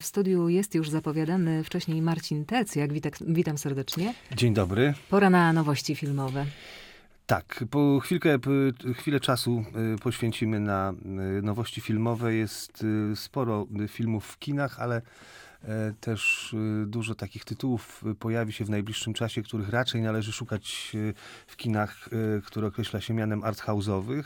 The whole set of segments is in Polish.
W studiu jest już zapowiadany wcześniej Marcin Tercjak. Witam serdecznie. Dzień dobry. Pora na nowości filmowe. Tak, chwilę czasu poświęcimy na nowości filmowe. Jest sporo filmów w kinach, ale też dużo takich tytułów pojawi się w najbliższym czasie, których raczej należy szukać w kinach, które określa się mianem arthouse'owych.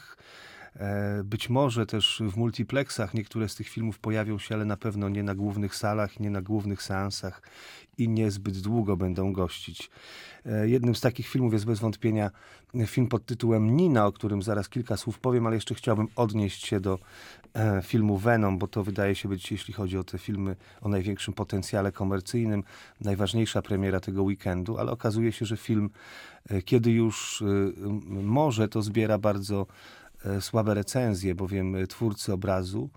Być może też w multiplexach niektóre z tych filmów pojawią się, ale na pewno nie na głównych salach, nie na głównych seansach i niezbyt długo będą gościć. Jednym z takich filmów jest bez wątpienia film pod tytułem Nina, o którym zaraz kilka słów powiem, ale jeszcze chciałbym odnieść się do filmu Venom, bo to wydaje się być, jeśli chodzi o te filmy o największym potencjale komercyjnym, najważniejsza premiera tego weekendu, ale okazuje się, że film, kiedy już może, to zbiera bardzo słabe recenzje, bowiem twórcy obrazu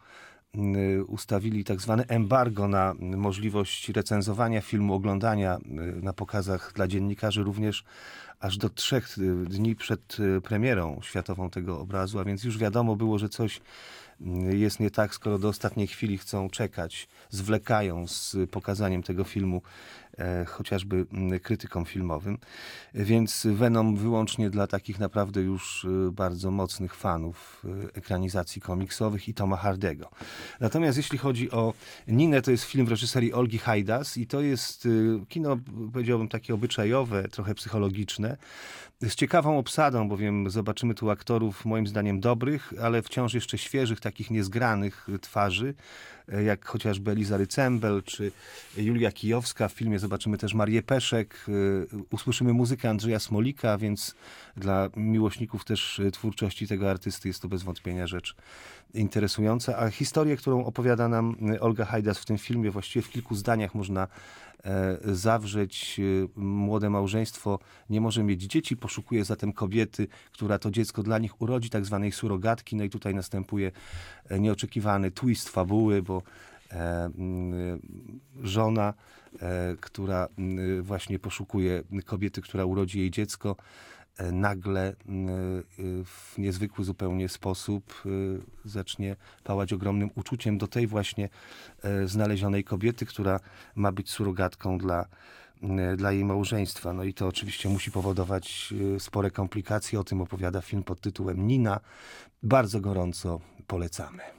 ustawili tak zwane embargo na możliwość recenzowania filmu, oglądania na pokazach dla dziennikarzy również aż do 3 dni przed premierą światową tego obrazu, a więc już wiadomo było, że coś jest nie tak, skoro do ostatniej chwili chcą czekać, zwlekają z pokazaniem tego filmu chociażby krytykom filmowym. Więc Venom wyłącznie dla takich naprawdę już bardzo mocnych fanów ekranizacji komiksowych i Toma Hardego. Natomiast jeśli chodzi o Ninę, to jest film w reżyserii Olgi Hajdas i to jest kino, powiedziałbym, takie obyczajowe, trochę psychologiczne, z ciekawą obsadą, bowiem zobaczymy tu aktorów moim zdaniem dobrych, ale wciąż jeszcze świeżych, takich niezgranych twarzy, jak chociażby Eliza Rycembel czy Julia Kijowska. W filmie zobaczymy też Marię Peszek, usłyszymy muzykę Andrzeja Smolika, więc dla miłośników też twórczości tego artysty jest to bez wątpienia rzecz interesująca. A historię, którą opowiada nam Olga Hajdas w tym filmie, właściwie w kilku zdaniach można zawrzeć. Młode małżeństwo nie może mieć dzieci, poszukuje zatem kobiety, która to dziecko dla nich urodzi, tak zwanej surogatki. No i tutaj następuje nieoczekiwany twist fabuły, bo żona, która właśnie poszukuje kobiety, która urodzi jej dziecko, nagle w niezwykły zupełnie sposób zacznie pałać ogromnym uczuciem do tej właśnie znalezionej kobiety, która ma być surogatką dla jej małżeństwa. No i to oczywiście musi powodować spore komplikacje. O tym opowiada film pod tytułem Nina. Bardzo gorąco polecamy.